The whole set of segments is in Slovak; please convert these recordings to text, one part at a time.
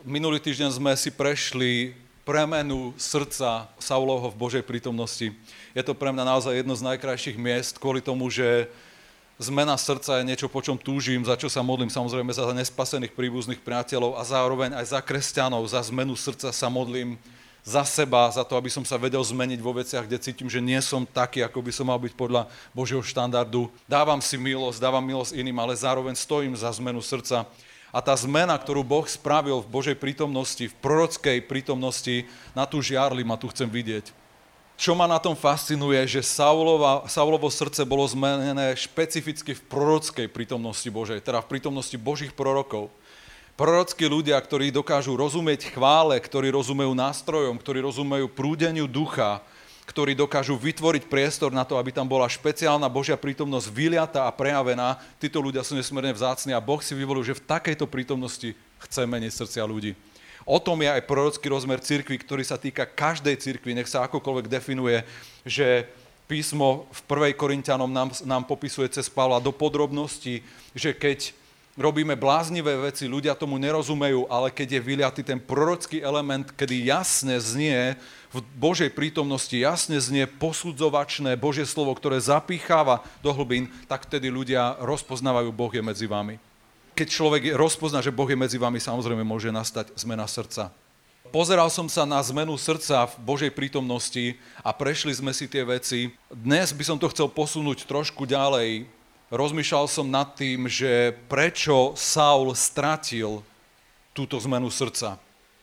Minulý týždeň sme si prešli premenu srdca Saulovho v Božej prítomnosti. Je to pre mňa naozaj jedno z najkrajších miest, kvôli tomu, že zmena srdca je niečo, po čom túžim, za čo sa modlím, samozrejme za nespasených príbuzných priateľov a zároveň aj za kresťanov, za zmenu srdca sa modlím za seba, za to, aby som sa vedel zmeniť vo veciach, kde cítim, že nie som taký, ako by som mal byť podľa Božieho štandardu. Dávam si milosť, dávam milosť iným, ale zároveň stojím za zmenu srdca. A tá zmena, ktorú Boh spravil v Božej prítomnosti, v prorockej prítomnosti, na tú žiarli ma tu chcem vidieť. Čo ma na tom fascinuje, že Saulovo srdce bolo zmenené špecificky v prorockej prítomnosti Božej, teda v prítomnosti Božích prorokov. Prorockí ľudia, ktorí dokážu rozumieť chvále, ktorí rozumejú nástrojom, ktorí rozumejú prúdeniu ducha, ktorí dokážu vytvoriť priestor na to, aby tam bola špeciálna Božia prítomnosť vyliata a prejavená. Títo ľudia sú nesmierne vzácni a Boh si vyvolil, že v takejto prítomnosti chce meniť srdcia ľudí. O tom je aj prorocký rozmer cirkvi, ktorý sa týka každej cirkvi, nech sa akokoľvek definuje, že písmo v 1. Korinťanom nám popisuje cez Pavla do podrobností, že keď robíme bláznivé veci, ľudia tomu nerozumejú, ale keď je vyliatý ten prorocký element, kedy jasne znie v Božej prítomnosti, jasne znie posudzovačné Božie slovo, ktoré zapícháva do hlbín, tak vtedy ľudia rozpoznávajú, Boh je medzi vami. Keď človek rozpozná, že Boh je medzi vami, samozrejme môže nastať zmena srdca. Pozeral som sa na zmenu srdca v Božej prítomnosti a prešli sme si tie veci. Dnes by som to chcel posunúť trošku ďalej. Rozmýšľal som nad tým, že prečo Saul stratil túto zmenu srdca.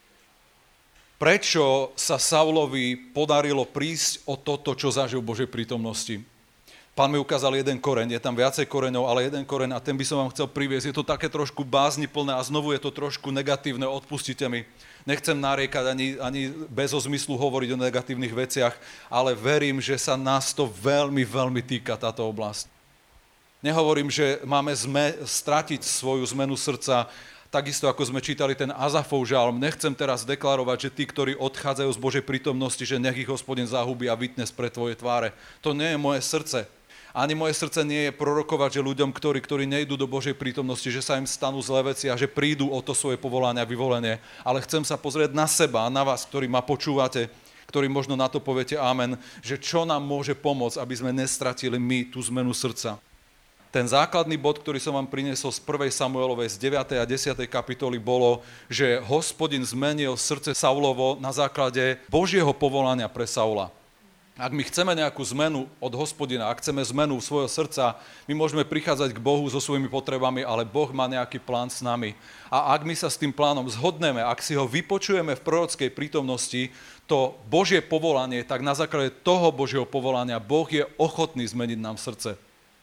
Prečo sa Saulovi podarilo prísť o toto, čo zažil v Božej prítomnosti. Pán mi ukázal jeden koreň, je tam viacej koreňov, ale jeden koreň a ten by som vám chcel priviesť. Je to také trošku bázniplné a znovu je to trošku negatívne, odpustite mi. Nechcem nariekať ani bez zmyslu hovoriť o negatívnych veciach, ale verím, že sa nás to veľmi, veľmi týka táto oblasť. Nehovorím, že máme stratiť svoju zmenu srdca, takisto ako sme čítali ten Azafov žalm. Nechcem teraz deklarovať, že tí, ktorí odchádzajú z Božej prítomnosti, že nech ich Hospodin zahubí a vytne spred tvoje tváre. To nie je moje srdce. Ani moje srdce nie je prorokovať, že ľuďom, ktorí nejdú do Božej prítomnosti, že sa im stanú zlé veci a že prídu o to svoje povolanie a vyvolenie. Ale chcem sa pozrieť na seba a na vás, ktorí ma počúvate, ktorí možno na to poviete amen, že čo nám môže pomôcť, aby sme nestratili my tú zmenu srdca. Ten základný bod, ktorý som vám priniesol z 1. Samuelovej z 9. a 10. kapitoly bolo, že Hospodin zmenil srdce Saulovo na základe Božieho povolania pre Saula. Ak my chceme nejakú zmenu od Hospodina, ak chceme zmenu svojho srdca, my môžeme prichádzať k Bohu so svojimi potrebami, ale Boh má nejaký plán s nami. A ak my sa s tým plánom zhodneme, ak si ho vypočujeme v prorockej prítomnosti, to Božie povolanie, tak na základe toho Božieho povolania Boh je ochotný zmeniť nám srdce.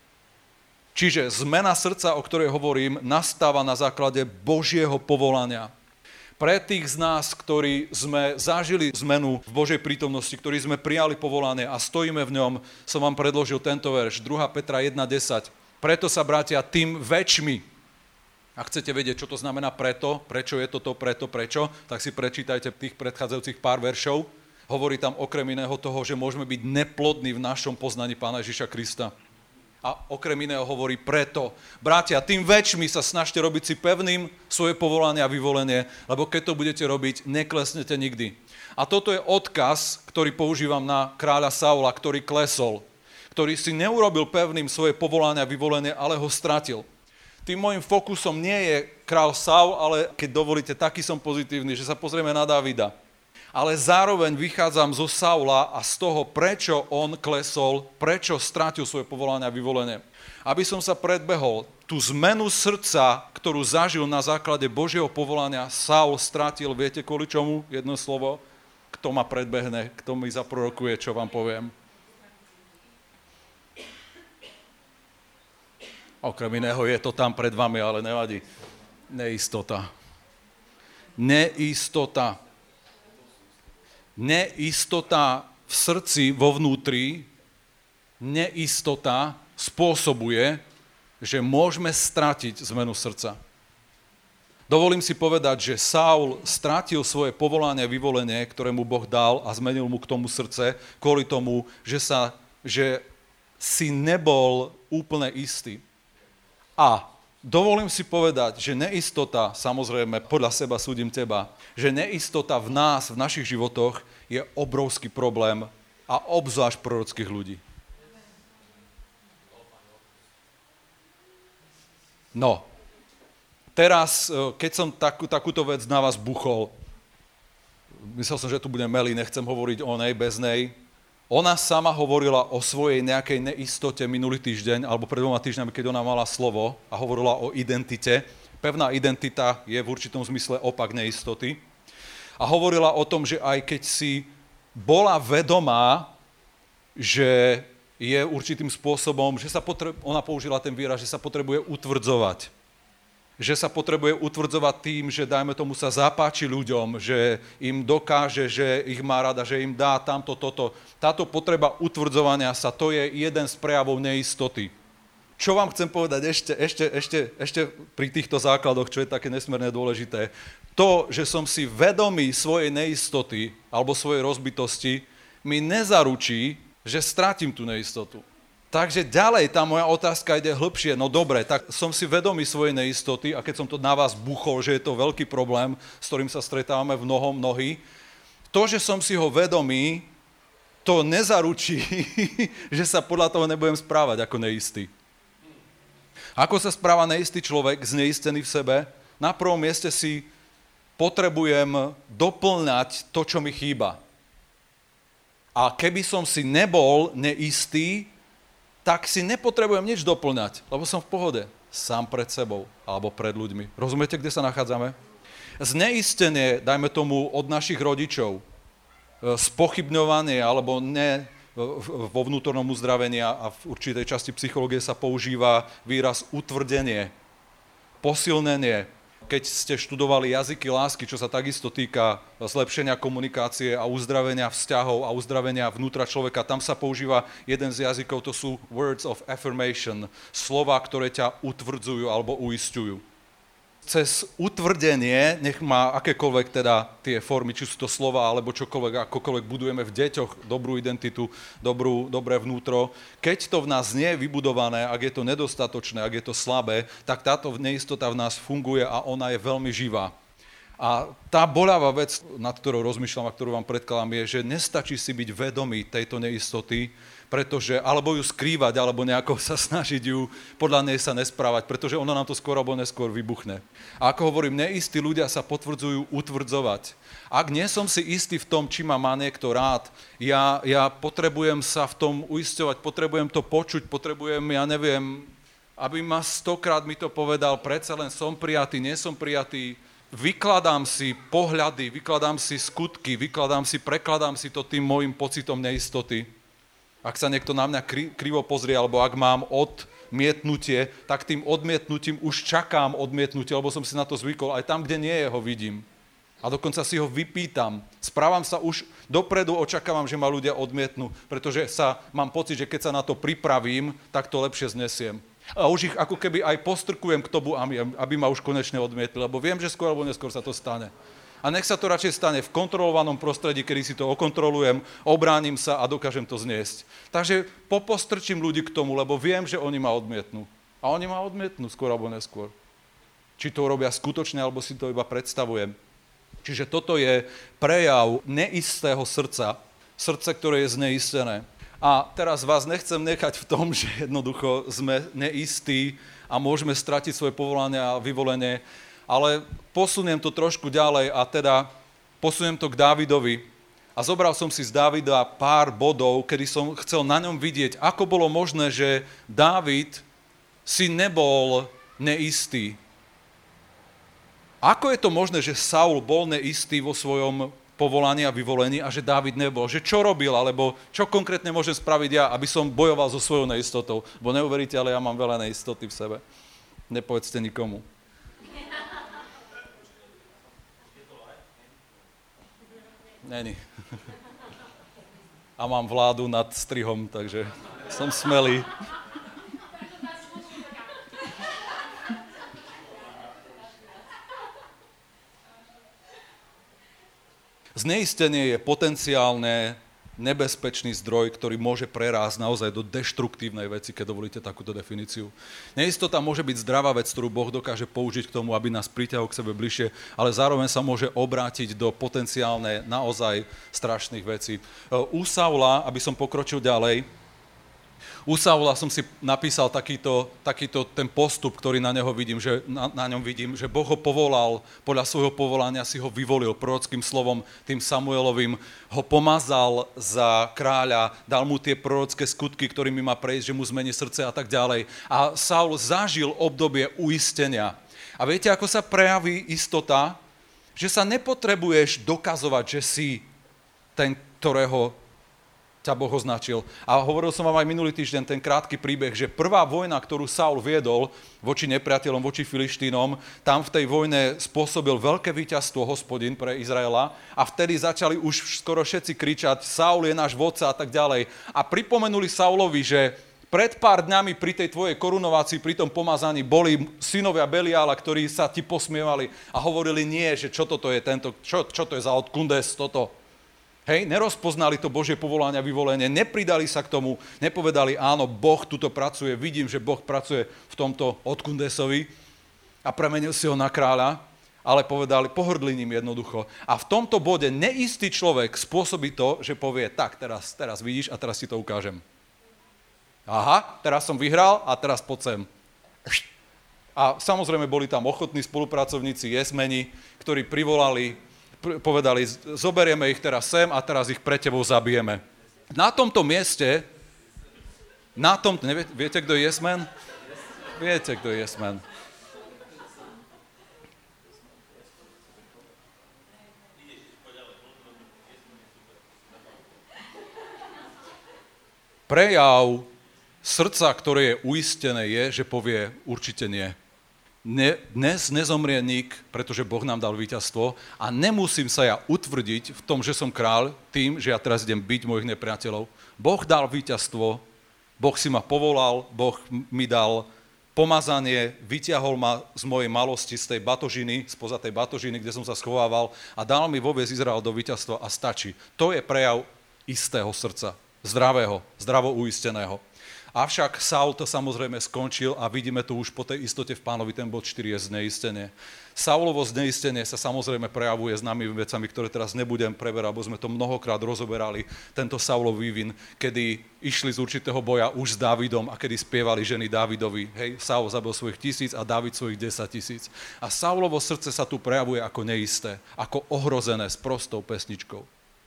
Čiže zmena srdca, o ktorej hovorím, nastáva na základe Božieho povolania. Pre tých z nás, ktorí sme zažili zmenu v Božej prítomnosti, ktorí sme prijali povolanie a stojíme v ňom, som vám predložil tento verš, 2. Petra 1.10. Preto sa, bratia, tým väčšmi, ak chcete vedieť, čo to znamená preto, prečo je toto, prečo, tak si prečítajte tých predchádzajúcich pár veršov. Hovorí tam okrem iného toho, že môžeme byť neplodní v našom poznaní Pána Ježiša Krista. A okrem iného hovorí preto. Bratia, tým väčšmi sa snažte robiť si pevným svoje povolanie a vyvolenie, lebo keď to budete robiť, neklesnete nikdy. A toto je odkaz, ktorý používam na kráľa Saula, ktorý klesol, ktorý si neurobil pevným svoje povolanie a vyvolenie, ale ho stratil. Tým môjim fokusom nie je kráľ Saul, ale keď dovolíte, taký som pozitívny, že sa pozrieme na Davida. Ale zároveň vychádzam zo Saula a z toho, prečo on klesol, prečo stratil svoje povolanie a vyvolenie. Aby som sa predbehol, tú zmenu srdca, ktorú zažil na základe Božieho povolania, Saul stratil, viete kvôli čomu? Jedno slovo. Kto ma predbehne, kto mi zaprorokuje, čo vám poviem. Okrem iného je to tam pred vami, ale nevadí. Neistota. Neistota v srdci, vo vnútri, neistota spôsobuje, že môžeme stratiť zmenu srdca. Dovolím si povedať, že Saul stratil svoje povolanie a vyvolenie, ktoré mu Boh dal a zmenil mu k tomu srdce, kvôli tomu, že si nebol úplne istý. A Dovolím si povedať, že neistota, samozrejme, podľa seba súdim teba, že neistota v nás, v našich životoch je obrovský problém a obzvlášť prorockých ľudí. No, teraz, keď som takúto vec na vás buchol, myslel som, že tu budem melý, nechcem hovoriť o nej, bez nej. Ona sama hovorila o svojej nejakej neistote minulý týždeň, alebo pred 2 týždňami, keď ona mala slovo a hovorila o identite. Pevná identita je v určitom zmysle opak neistoty. A hovorila o tom, že aj keď si bola vedomá, že je určitým spôsobom, že ona použila ten výraz, že sa potrebuje utvrdzovať. Že sa potrebuje utvrdzovať tým, že dajme tomu sa zapáči ľuďom, že im dokáže, že ich má rada, že im dá tamto, toto. Táto potreba utvrdzovania sa, to je jeden z prejavov neistoty. Čo vám chcem povedať ešte pri týchto základoch, čo je také nesmierne dôležité. To, že som si vedomý svojej neistoty alebo svojej rozbitosti, mi nezaručí, že strátim tú neistotu. Takže ďalej tá moja otázka ide hlbšie. No dobre, tak som si vedomý svojej neistoty a keď som to na vás buchol, že je to veľký problém, s ktorým sa stretávame mnohí, to, že som si ho vedomý, to nezaručí, že sa podľa toho nebudem správať ako neistý. Ako sa správa neistý človek, zneistený v sebe? Na prvom mieste si potrebujem doplňať to, čo mi chýba. A keby som si nebol neistý, tak si nepotrebujem nič doplňať, lebo som v pohode. Sám pred sebou alebo pred ľuďmi. Rozumiete, kde sa nachádzame? Zneistenie, dajme tomu, od našich rodičov, spochybňovanie alebo ne vo vnútornom uzdravení a v určitej časti psychológie sa používa výraz utvrdenie, posilnenie. Keď ste študovali jazyky lásky, čo sa takisto týka zlepšenia komunikácie a uzdravenia vzťahov a uzdravenia vnútra človeka, tam sa používa jeden z jazykov, to sú words of affirmation, slova, ktoré ťa utvrdzujú alebo uisťujú. Cez utvrdenie, nech má akékoľvek teda tie formy, či sú to slova alebo čokoľvek, akokoľvek budujeme v deťoch dobrú identitu, dobré vnútro. Keď to v nás nie je vybudované, ak je to nedostatočné, ak je to slabé, tak táto neistota v nás funguje a ona je veľmi živá. A tá boľavá vec, nad ktorou rozmýšľam a ktorú vám predkladám, je, že nestačí si byť vedomý tejto neistoty, pretože, alebo ju skrývať, alebo nejako sa snažiť ju podľa nej sa nesprávať, pretože ono nám to skôr alebo neskôr vybuchne. A ako hovorím, neistí ľudia sa potvrdzujú utvrdzovať. Ak nie som si istý v tom, či ma má niekto rád, ja potrebujem sa v tom uisťovať, potrebujem to počuť, potrebujem, ja neviem, aby ma 100-krát mi to povedal, predsa len som prijatý, nie som prijatý. Vykladám si pohľady, vykladám si skutky, prekladám si to tým môjim pocitom neistoty. Ak sa niekto na mňa krivo pozrie, alebo ak mám odmietnutie, tak tým odmietnutím už čakám odmietnutie, lebo som si na to zvykol. Aj tam, kde nie je, ho vidím. A dokonca si ho vypýtam. Správam sa už dopredu, očakávam, že ma ľudia odmietnú, pretože mám pocit, že keď sa na to pripravím, tak to lepšie znesiem. A už ich ako keby aj postrkujem k tomu, aby ma už konečne odmietli, lebo viem, že skôr alebo neskôr sa to stane. A nech sa to radšej stane v kontrolovanom prostredí, kedy si to okontrolujem, obránim sa a dokážem to zniesť. Takže popostrčím ľudí k tomu, lebo viem, že oni ma odmietnú. A oni ma odmietnú skôr alebo neskôr. Či to robia skutočne, alebo si to iba predstavujem. Čiže toto je prejav neistého srdca. Srdce, ktoré je zneistené. A teraz vás nechcem nechať v tom, že jednoducho sme neistí a môžeme stratiť svoje povolanie a vyvolenie, ale posuniem to trošku ďalej a teda posuniem to k Dávidovi. A zobral som si z Dávida pár bodov, kedy som chcel na ňom vidieť, ako bolo možné, že Dávid si nebol neistý. Ako je to možné, že Saul bol neistý vo svojom povolaní a vyvolení a že Dávid nebol? Že čo robil, alebo čo konkrétne môžem spraviť ja, aby som bojoval so svojou neistotou? Bo neuveríte, ale ja mám veľa neistoty v sebe. Nepovedzte nikomu. Není. A mám vládu nad strihom, takže som smelý. Zneistenie je potenciálne nebezpečný zdroj, ktorý môže prerásť naozaj do deštruktívnej veci, keď dovolíte takúto definíciu. Neistota môže byť zdravá vec, ktorú Boh dokáže použiť k tomu, aby nás priťahol k sebe bližšie, ale zároveň sa môže obrátiť do potenciálne naozaj strašných vecí. U Saula, aby som pokročil ďalej, u Saula som si napísal takýto ten postup, ktorý na ňom vidím, že Boh ho povolal, podľa svojho povolania si ho vyvolil prorockým slovom, tým Samuelovým, ho pomazal za kráľa, dal mu tie prorocké skutky, ktorými má prejsť, že mu zmení srdce a tak ďalej. A Saul zažil obdobie uistenia. A viete, ako sa prejaví istota? Že sa nepotrebuješ dokazovať, že si ten, ktorého ťa Boh označil. A hovoril som vám aj minulý týždeň ten krátky príbeh, že prvá vojna, ktorú Saul viedol voči nepriateľom, voči Filištínom, tam v tej vojne spôsobil veľké víťazstvo Hospodin pre Izraela a vtedy začali už skoro všetci kričať, Saul je náš vodca a tak ďalej. A pripomenuli Saulovi, že pred pár dňami pri tej tvojej korunovácii, pri tom pomazaní boli synovia Beliála, ktorí sa ti posmievali a hovorili nie, že čo toto je tento, čo to je za odkundes toto. Hej, nerozpoznali to Božie povolanie a vyvolenie, nepridali sa k tomu, nepovedali áno, Boh tuto pracuje, vidím, že Boh pracuje v tomto odkundesovi a premenil si ho na kráľa, ale povedali, pohrdli ním jednoducho. A v tomto bode neistý človek spôsobí to, že povie, tak teraz vidíš a teraz ti to ukážem. Aha, teraz som vyhral a teraz poď sem. A samozrejme boli tam ochotní spolupracovníci, jesmeni, ktorí povedali, zoberieme ich teraz sem a teraz ich pre tebou zabijeme. Na tomto mieste, viete, kto je jesmen? Viete, kto je jesmen. Prejav srdca, ktoré je uistené, je, že povie určite nie. Dnes nezomrie nik, pretože Boh nám dal víťazstvo a nemusím sa ja utvrdiť v tom, že som kráľ tým, že ja teraz idem byť mojich nepriateľov. Boh dal víťazstvo, Boh si ma povolal, Boh mi dal pomazanie, vyťahol ma z mojej malosti, z tej batožiny, spoza tej batožiny, kde som sa schovával a dal mi vôbec Izrael do víťazstva a stačí. To je prejav istého srdca, zdravo uisteného. Avšak Saul to samozrejme skončil a vidíme to už po tej istote v Pánovi, ten bod 4 je zneistenie. Saulovo zneistenie sa samozrejme prejavuje známymi vecami, ktoré teraz nebudem preberať, bo sme to mnohokrát rozoberali, tento Saulov vývin, kedy išli z určitého boja už s Dávidom a kedy spievali ženy Dávidovi. Hej, Saul zabil svojich 1000 a Dávid svojich 10 000. A Saulovo srdce sa tu prejavuje ako neisté, ako ohrozené s prostou pesničkou.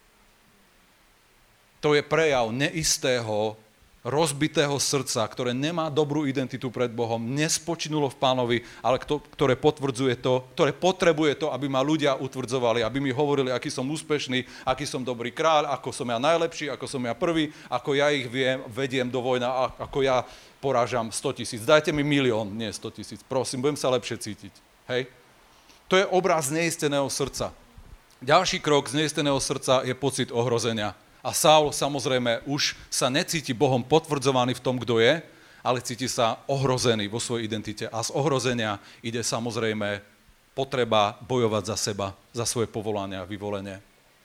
To je prejav neistého, rozbitého srdca, ktoré nemá dobrú identitu pred Bohom, nespočinulo v Pánovi, ale ktoré potvrdzuje to, ktoré potrebuje to, aby ma ľudia utvrdzovali, aby mi hovorili, aký som úspešný, aký som dobrý kráľ, ako som ja najlepší, ako som ja prvý, ako ja ich vediem do vojna, ako ja porážam 100 000. Dajte mi 1 000 000, nie 100 000, prosím, budem sa lepšie cítiť. Hej? To je obraz zneisteného srdca. Ďalší krok zneisteného srdca je pocit ohrozenia. A Saul samozrejme už sa necíti Bohom potvrdzovaný v tom, kto je, ale cíti sa ohrozený vo svojej identite. A z ohrozenia ide samozrejme potreba bojovať za seba, za svoje povolanie a vyvolenie.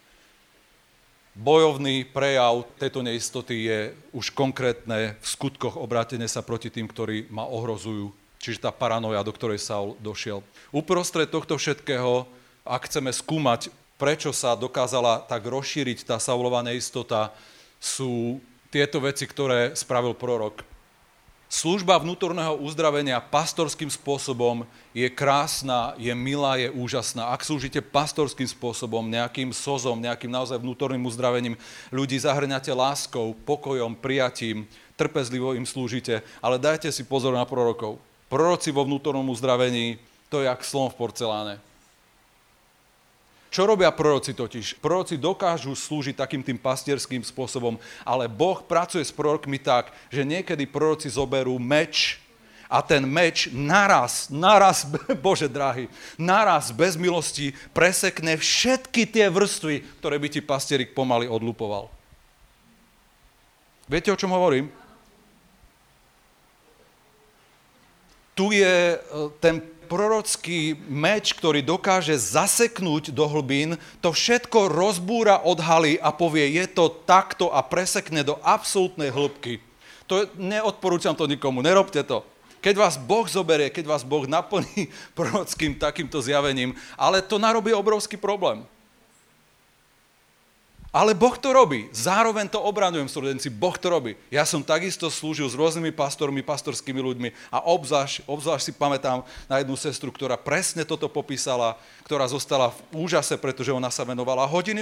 Bojovný prejav tejto neistoty je už konkrétne v skutkoch obrátenie sa proti tým, ktorí ma ohrozujú. Čiže tá paranoja, do ktorej Saul došiel. Uprostred tohto všetkého, ak chceme skúmať, prečo sa dokázala tak rozšíriť tá Saulova neistota, sú tieto veci, ktoré spravil prorok. Služba vnútorného uzdravenia pastorským spôsobom je krásna, je milá, je úžasná. Ak slúžite pastorským spôsobom, nejakým sozom, nejakým naozaj vnútorným uzdravením, ľudí zahrňate láskou, pokojom, prijatím, trpezlivo im slúžite, ale dajte si pozor na prorokov. Proroci vo vnútornom uzdravení, to je jak slon v porceláne. Čo robia proroci totiž? Proroci dokážu slúžiť takým tým pastierským spôsobom, ale Boh pracuje s prorokmi tak, že niekedy proroci zoberú meč a ten meč naraz, Bože drahý, naraz bez milosti presekne všetky tie vrstvy, ktoré by ti pastierik pomaly odlupoval. Viete, o čom hovorím? Tu je ten prorocký meč, ktorý dokáže zaseknúť do hlbín, to všetko rozbúra, odhalí a povie, je to takto a presekne do absolútnej hĺbky. Neodporúčam to nikomu, nerobte to. Keď vás Boh zoberie, keď vás Boh naplní prorockým takýmto zjavením, ale to narobí obrovský problém. Ale Boh to robí. Zároveň to obraňujem, súrodenci. Boh to robí. Ja som takisto slúžil s rôznymi pastormi, pastorskými ľuďmi a obzvlášť si pamätám na jednu sestru, ktorá presne toto popísala, ktorá zostala v úžase, pretože ona sa venovala hodiny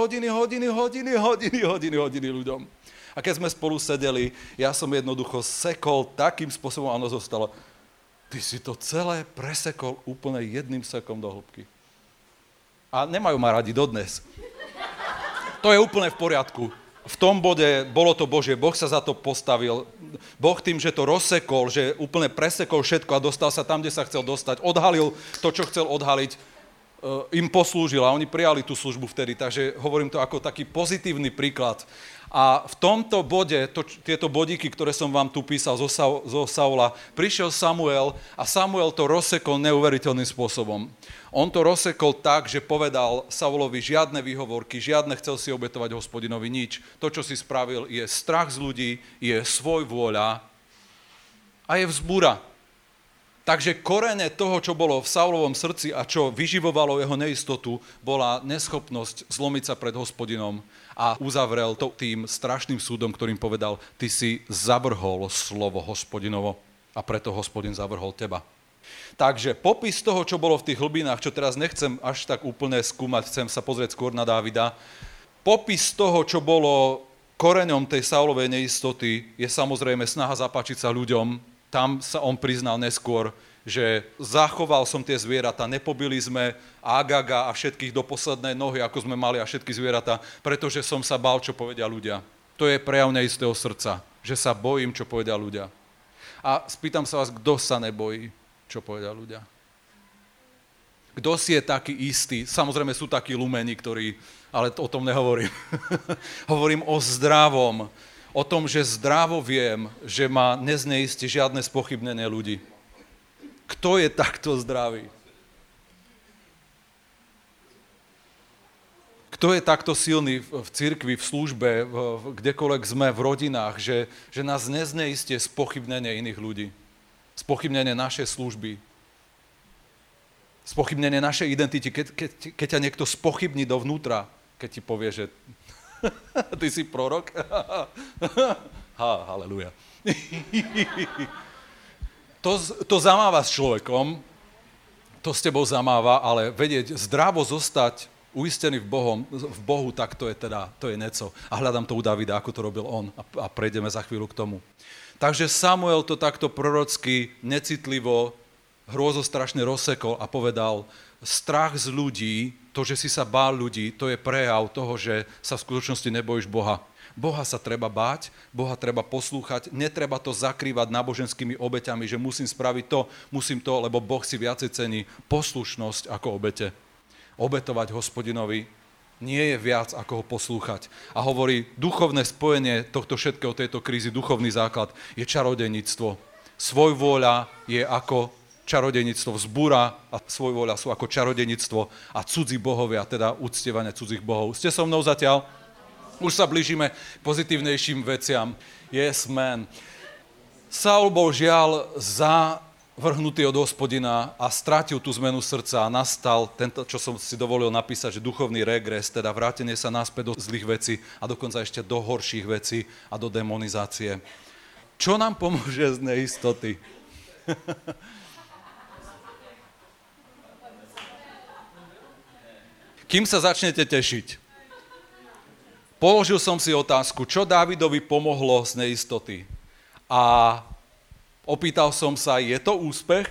ľuďom. A keď sme spolu sedeli, ja som jednoducho sekol takým spôsobom, a ono zostalo, ty si to celé presekol úplne jedným sekom do hĺbky. A nemajú ma radi dodnes. To je úplne v poriadku. V tom bode bolo to Božie, Boh sa za to postavil. Boh tým, že to rozsekol, že úplne presekol všetko a dostal sa tam, kde sa chcel dostať, odhalil to, čo chcel odhaliť, im poslúžil a oni prijali tú službu vtedy. Takže hovorím to ako taký pozitívny príklad. A v tomto bode, tieto bodíky, ktoré som vám tu písal zo Saula, prišiel Samuel a Samuel to rozsekol neuveriteľným spôsobom. On to rozsekol tak, že povedal Saulovi žiadne výhovorky, žiadne chcel si obetovať Hospodinovi nič. To, čo si spravil, je strach z ľudí, je svoj vôľa a je vzbúra. Takže korene toho, čo bolo v Saulovom srdci a čo vyživovalo jeho neistotu, bola neschopnosť zlomiť sa pred Hospodinom a uzavrel to tým strašným súdom, ktorým povedal, ty si zavrhol slovo Hospodinovo a preto Hospodin zavrhol teba. Takže popis toho, čo bolo v tých hlbinách, čo teraz nechcem až tak úplne skúmať, chcem sa pozrieť skôr na Dávida, popis toho, čo bolo koreňom tej Saulovej neistoty, je samozrejme snaha zapáčiť sa ľuďom. Tam sa on priznal neskôr, že zachoval som tie zvieratá, nepobili sme Agaga a všetkých do poslednej nohy, ako sme mali a všetky zvieratá, pretože som sa bál, čo povedia ľudia. To je prejav neistého srdca, že sa bojím, čo povedia ľudia. A spýtam sa vás, kto sa nebojí, čo povedia ľudia? Kto si je taký istý? Samozrejme sú takí lumení, ktorí, ale o tom nehovorím. Hovorím o zdravom, o tom, že zdravo viem, že ma nezneistí žiadne spochybnenie ľudí. Kto je takto zdravý? Kto je takto silný v cirkvi, v službe, kdekoľvek sme, v rodinách, že nás nezneistie spochybnenie iných ľudí? Spochybnenie našej služby? Spochybnenie našej identity? Keď ťa niekto spochybní dovnútra, keď ti povie, že ty si prorok? Haleluja. To zamáva s človekom, to s tebou zamáva, ale vedieť, zdravo zostať uistený v Bohu, tak to je neco. A hľadám to u Davida, ako to robil on. A prejdeme za chvíľu k tomu. Takže Samuel to takto prorocky, necitlivo, hrôzostrašne rozsekol a povedal, strach z ľudí, to, že si sa bál ľudí, to je prejav toho, že sa v skutočnosti nebojíš Boha. Boha sa treba báť, Boha treba poslúchať, netreba to zakrývať náboženskými obeťami, že musím spraviť to, lebo Boh si viacej cení poslušnosť ako obete. Obetovať Hospodinovi nie je viac, ako ho poslúchať. A hovorí, duchovné spojenie tohto všetkého, tejto krízy, duchovný základ je čarodejníctvo. Svojvôľa je ako čarodejníctvo, vzbúra a svojvôľa sú ako čarodejníctvo a cudzí bohovia, teda uctievanie cudzích bohov. Ste so mnou zatiaľ? Už sa blížime k pozitívnejším veciam. Yes, man. Saul bol žiaľ zavrhnutý od Hospodina a strátil tú zmenu srdca a nastal tento, čo som si dovolil napísať, že duchovný regres, teda vrátenie sa naspäť do zlých vecí a dokonca ešte do horších vecí a do demonizácie. Čo nám pomôže z neistoty? Kým sa začnete tešiť? Položil som si otázku, čo Dávidovi pomohlo z neistoty. A opýtal som sa, je to úspech?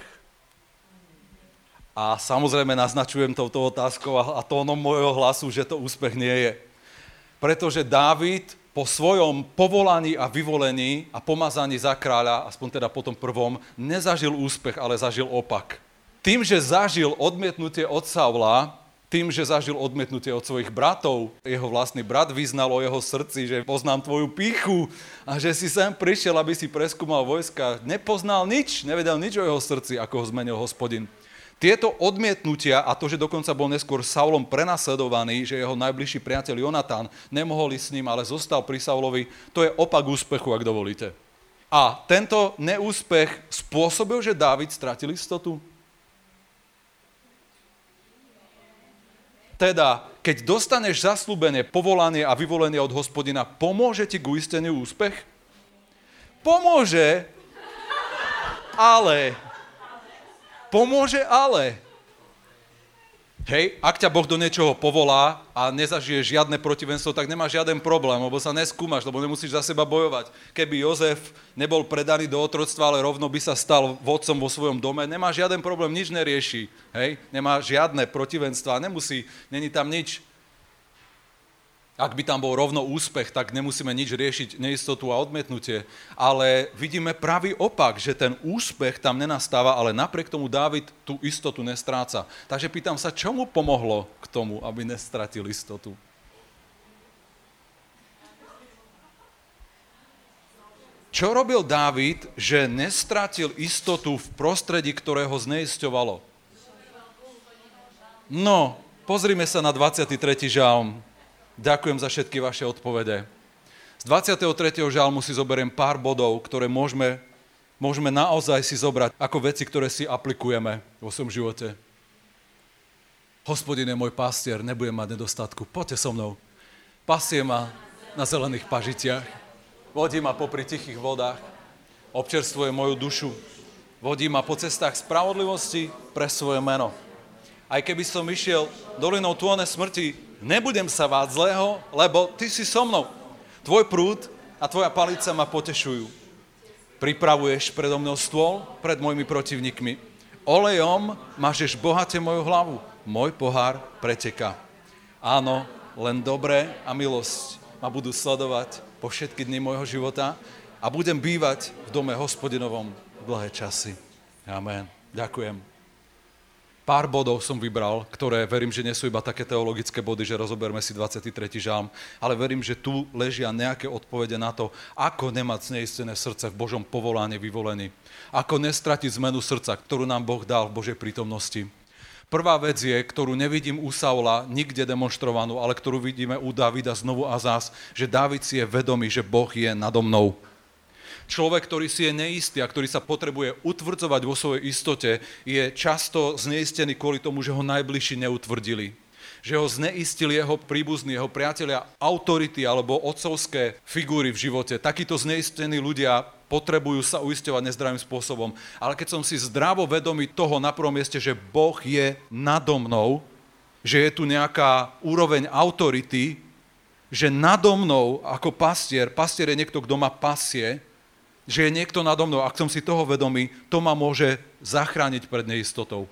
A samozrejme naznačujem touto otázkou a tónom môjho hlasu, že to úspech nie je. Pretože Dávid po svojom povolaní a vyvolení a pomazaní za kráľa, aspoň teda po tom prvom, nezažil úspech, ale zažil opak. Tým, že zažil odmietnutie od Saula, tým, že zažil odmietnutie od svojich bratov, jeho vlastný brat vyznal o jeho srdci, že poznám tvoju pýchu a že si sem prišiel, aby si preskúmal vojska. Nepoznal nič, nevedel nič o jeho srdci, ako ho zmenil Hospodin. Tieto odmietnutia a to, že dokonca bol neskôr Saulom prenasledovaný, že jeho najbližší priateľ Jonatán nemohol ísť s ním, ale zostal pri Saulovi, to je opak úspechu, ak dovolíte. A tento neúspech spôsobil, že Dávid stratil istotu? Teda, keď dostaneš zasľúbenie, povolanie a vyvolenie od Hospodina, pomôže ti k uisteniu úspech? Pomôže, ale... Hej, ak ťa Boh do niečoho povolá a nezažiješ žiadne protivenstvo, tak nemáš žiaden problém, lebo sa neskúmaš, lebo nemusíš za seba bojovať. Keby Jozef nebol predaný do otroctva, ale rovno by sa stal vodcom vo svojom dome, nemá žiaden problém, nič nerieši. Hej, nemá žiadne protivenstva, není tam nič. Ak by tam bol rovno úspech, tak nemusíme nič riešiť, neistotu a odmietnutie. Ale vidíme pravý opak, že ten úspech tam nenastáva, ale napriek tomu Dávid tú istotu nestráca. Takže pýtam sa, čo mu pomohlo k tomu, aby nestratil istotu? Čo robil Dávid, že nestratil istotu v prostredí, ktoré ho zneisťovalo? No, pozrime sa na 23. žalm. Ďakujem za všetky vaše odpovede. Z 23. žalmu si zoberiem pár bodov, ktoré môžeme naozaj si zobrať ako veci, ktoré si aplikujeme vo svojom živote. Hospodin je môj pastier, nebudem mať nedostatku. Poďte so mnou. Pasie ma na zelených pažitiach. Vodí ma popri tichých vodách. Občerstvuje moju dušu. Vodí ma po cestách spravodlivosti pre svoje meno. Aj keby som išiel dolinou tône smrti, nebudem sa báť zlého, lebo ty si so mnou. Tvoj prúd a tvoja palica ma potešujú. Pripravuješ predo mnou stôl pred mojimi protivníkmi. Olejom mažeš bohate moju hlavu. Môj pohár preteká. Áno, len dobré a milosť ma budú sledovať po všetky dny môjho života a budem bývať v dome Hospodinovom dlhé časy. Amen. Ďakujem. Pár bodov som vybral, ktoré verím, že nie sú iba také teologické body, že rozoberme si 23. žalm, ale verím, že tu ležia nejaké odpovede na to, ako nemať zneistené srdce v Božom povolaní vyvolení. Ako nestratiť zmenu srdca, ktorú nám Boh dal v Božej prítomnosti. Prvá vec je, ktorú nevidím u Saula nikde demonstrovanú, ale ktorú vidíme u Dávida znovu a zás, že Dávid si je vedomý, že Boh je nado mnou. Človek, ktorý si je neistý a ktorý sa potrebuje utvrdzovať vo svojej istote, je často zneistený kvôli tomu, že ho najbližší neutvrdili. Že ho zneistili jeho príbuzní, jeho priatelia, autority alebo otcovské figúry v živote. Takíto zneistení ľudia potrebujú sa uisťovať nezdravým spôsobom. Ale keď som si zdravo vedomý toho na prvom mieste, že Boh je nado mnou, že je tu nejaká úroveň autority, že nado mnou ako pastier je niekto, kto ma pasie, že je niekto nado mnou, ak som si toho vedomý, to ma môže zachrániť pred neistotou.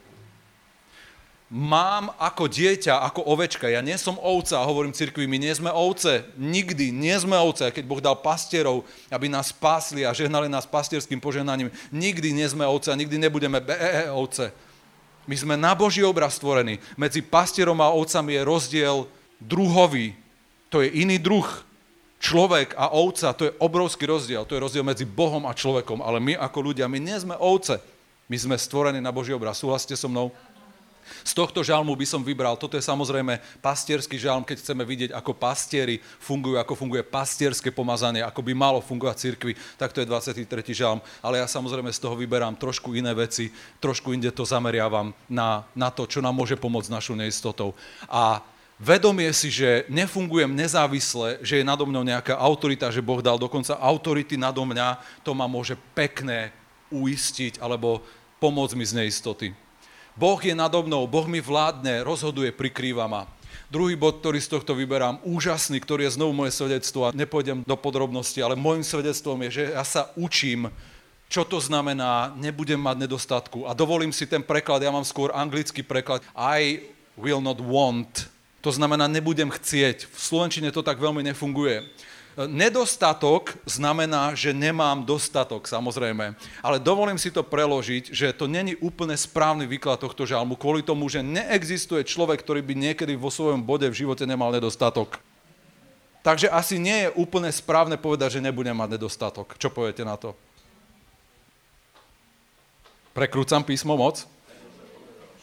Mám ako dieťa, ako ovečka, ja nie som ovca, a hovorím cirkvi, my nie sme ovce, nikdy nie sme ovce, keď Boh dal pastierov, aby nás spásli a žehnali nás pastierským požehnaním, nikdy nie sme ovce a nikdy nebudeme ovce. My sme na Boží obraz stvorení. Medzi pastierom a ovcami je rozdiel druhový, to je iný druh. Človek a ovca, to je obrovský rozdiel. To je rozdiel medzi Bohom a človekom. Ale my ako ľudia, my nie sme ovce. My sme stvorení na Boží obraz. Súhlasíte so mnou? Z tohto žalmu by som vybral, toto je samozrejme pastierský žalm, keď chceme vidieť, ako pastieri fungujú, ako funguje pastierské pomazanie, ako by malo fungovať cirkvi, tak to je 23. žalm. Ale ja samozrejme z toho vyberám trošku iné veci, trošku inde to zameriavam na to, čo nám môže pomôcť našou neistotou. A vedomie si, že nefungujem nezávisle, že je nado mnou nejaká autorita, že Boh dal dokonca autority nado mňa, to ma môže pekné uistiť alebo pomôcť mi z neistoty. Boh je nado mnou, Boh mi vládne, rozhoduje, prikrýva ma. Druhý bod, ktorý z tohto vyberám, úžasný, ktorý je znovu moje svedectvo a nepôjdem do podrobností, ale môjim svedectvom je, že ja sa učím, čo to znamená, nebudem mať nedostatku. A dovolím si ten preklad, ja mám skôr anglický preklad, I will not want. To znamená, nebudem chcieť. V slovenčine to tak veľmi nefunguje. Nedostatok znamená, že nemám dostatok, samozrejme. Ale dovolím si to preložiť, že to není úplne správny výklad tohto žalmu, kvôli tomu, že neexistuje človek, ktorý by niekedy vo svojom bode v živote nemal nedostatok. Takže asi nie je úplne správne povedať, že nebudem mať nedostatok. Čo poviete na to? Prekrúcam písmo moc?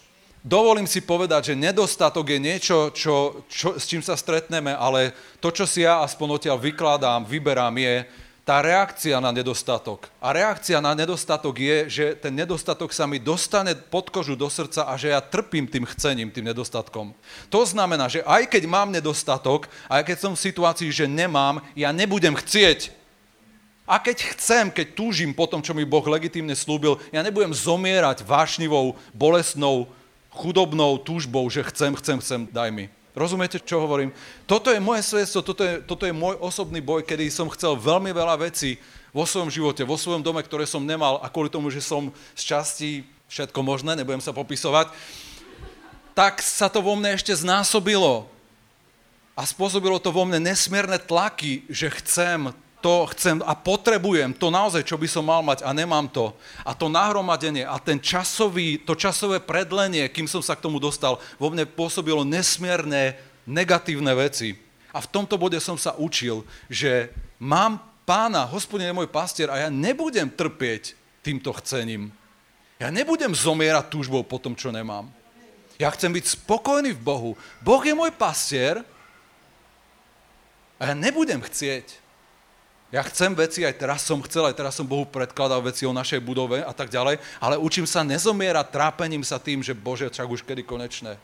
Dovolím si povedať, že nedostatok je niečo, s čím sa stretneme, ale to, čo si ja aspoň odtiaľ vykladám, vyberám, je tá reakcia na nedostatok. A reakcia na nedostatok je, že ten nedostatok sa mi dostane pod kožu do srdca a že ja trpím tým chcením, tým nedostatkom. To znamená, že aj keď mám nedostatok, aj keď som v situácii, že nemám, ja nebudem chcieť. A keď chcem, keď túžim po tom, čo mi Boh legitímne slúbil, ja nebudem zomierať vášnivou, bolestnou, chudobnou túžbou, že chcem, daj mi. Rozumiete, čo hovorím? Toto je moje svedectvo, toto je môj osobný boj, kedy som chcel veľmi veľa vecí vo svojom živote, vo svojom dome, ktoré som nemal a kvôli tomu, že som z časti všetko možné, nebudem sa popisovať, tak sa to vo mne ešte znásobilo. A spôsobilo to vo mne nesmierne tlaky, že chcem a potrebujem to naozaj, čo by som mal mať a nemám to. A to nahromadenie a to časové predlenie, kým som sa k tomu dostal, vo mne pôsobilo nesmierne negatívne veci. A v tomto bode som sa učil, že mám Pána, Hospodin je môj pastier a ja nebudem trpieť týmto chcením. Ja nebudem zomierať túžbou po tom, čo nemám. Ja chcem byť spokojný v Bohu. Boh je môj pastier a ja nebudem chcieť. Ja chcem veci, aj teraz som Bohu predkladal veci o našej budove a tak ďalej, ale učím sa nezomierať trápením sa tým, že Bože, čak už kedy konečné.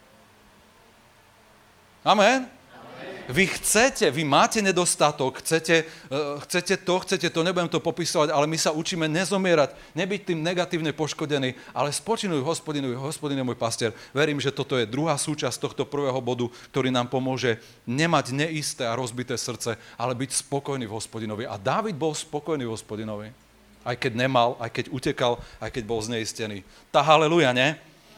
Amen? Vy máte nedostatok, chcete to, nebudem to popisovať, ale my sa učíme nezomierať, nebyť tým negatívne poškodený, ale spočinuj Hospodinovi, Hospodin je môj pastier. Verím, že toto je druhá súčasť tohto prvého bodu, ktorý nám pomôže nemať neisté a rozbité srdce, ale byť spokojný v Hospodinovi. A Dávid bol spokojný v Hospodinovi. Aj keď nemal, aj keď utekal, aj keď bol zneistený. Tá haleluja, ne?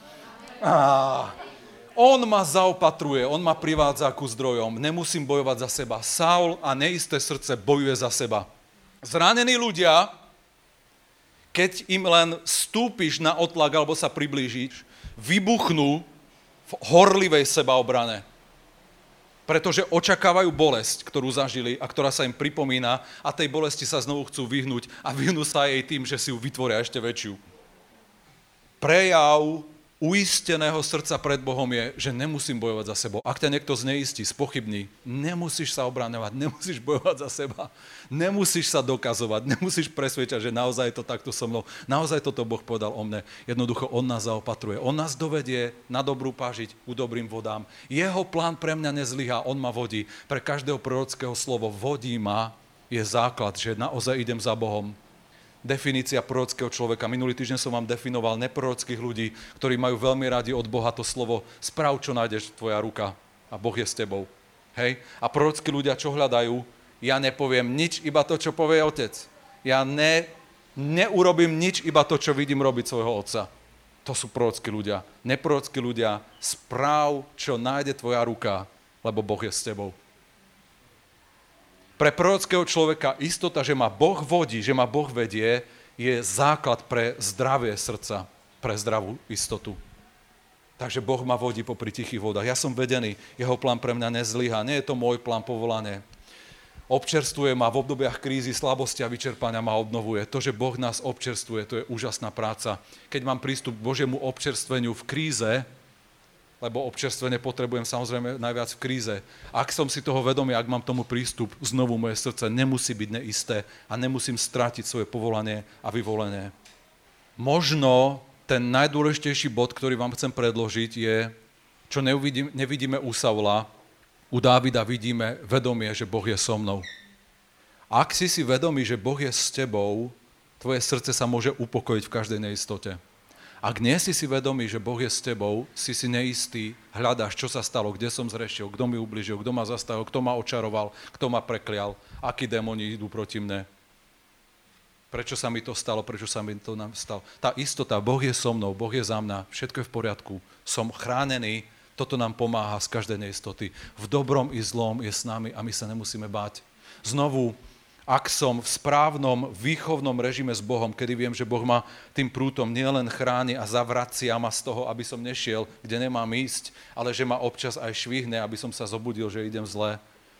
On ma zaopatruje, on ma privádza ku zdrojom. Nemusím bojovať za seba. Saul a neisté srdce bojuje za seba. Zranení ľudia, keď im len vstúpiš na otlak alebo sa priblížiš, vybuchnú v horlivej sebaobrane. Pretože očakávajú bolesť, ktorú zažili a ktorá sa im pripomína a tej bolesti sa znovu chcú vyhnúť a vyhnú sa jej tým, že si ju vytvoria ešte väčšiu. Prejav uisteného srdca pred Bohom je, že nemusím bojovať za sebou. Ak ťa niekto zneistí, spochybní, nemusíš sa obraňovať, nemusíš bojovať za seba, nemusíš sa dokazovať, nemusíš presvedčať, že naozaj je to takto so mnou, naozaj toto Boh povedal o mne. Jednoducho on nás zaopatruje, on nás dovedie na dobrú pážiť ku dobrým vodám. Jeho plán pre mňa nezlyhá, on ma vodí. Pre každého prorockého slovo vodí ma je základ, že naozaj idem za Bohom. Definícia prorockého človeka. Minulý týždeň som vám definoval neprorockých ľudí, ktorí majú veľmi radi od Boha to slovo sprav, čo nájdeš, tvoja ruka a Boh je s tebou. Hej? A prorockí ľudia čo hľadajú? Ja nepoviem nič, iba to, čo povie otec. Ja neurobím nič, iba to, čo vidím robiť svojho otca. To sú prorockí ľudia. Neprorockí ľudia, sprav, čo nájde tvoja ruka, lebo Boh je s tebou. Pre prorockého človeka istota, že ma Boh vodí, že ma Boh vedie, je základ pre zdravie srdca, pre zdravú istotu. Takže Boh ma vodí popri tichých vodách. Ja som vedený, jeho plán pre mňa nezlyhá. Nie je to môj plán povolanie. Občerstvuje ma v obdobiach krízy, slabosti a vyčerpania ma obnovuje. To, že Boh nás občerstvuje, to je úžasná práca. Keď mám prístup k Božiemu občerstveniu v kríze, lebo občerstvenie potrebujem samozrejme najviac v kríze. Ak som si toho vedomý, ak mám tomu prístup, znovu moje srdce nemusí byť neisté a nemusím stratiť svoje povolanie a vyvolenie. Možno ten najdôležitejší bod, ktorý vám chcem predložiť, je, čo nevidíme u Saula, u Dávida vidíme vedomie, že Boh je so mnou. Ak si vedomý, že Boh je s tebou, tvoje srdce sa môže upokojiť v každej neistote. Ak nie si vedomý, že Boh je s tebou, si neistý, hľadáš, čo sa stalo, kde som zrešil, kto mi ubližil, kto ma zastavil, kto ma očaroval, kto ma preklial, akí démoni idú proti mne. Prečo sa mi to stalo, prečo sa mi to stalo. Tá istota, Boh je so mnou, Boh je za mňa, všetko je v poriadku, som chránený, toto nám pomáha z každej neistoty. V dobrom i zlom je s nami a my sa nemusíme báť. Znovu, ak som v správnom výchovnom režime s Bohom, kedy viem, že Boh ma tým prútom nielen chráni a zavracia ma z toho, aby som nešiel, kde nemám ísť, ale že ma občas aj švihne, aby som sa zobudil, že idem zle.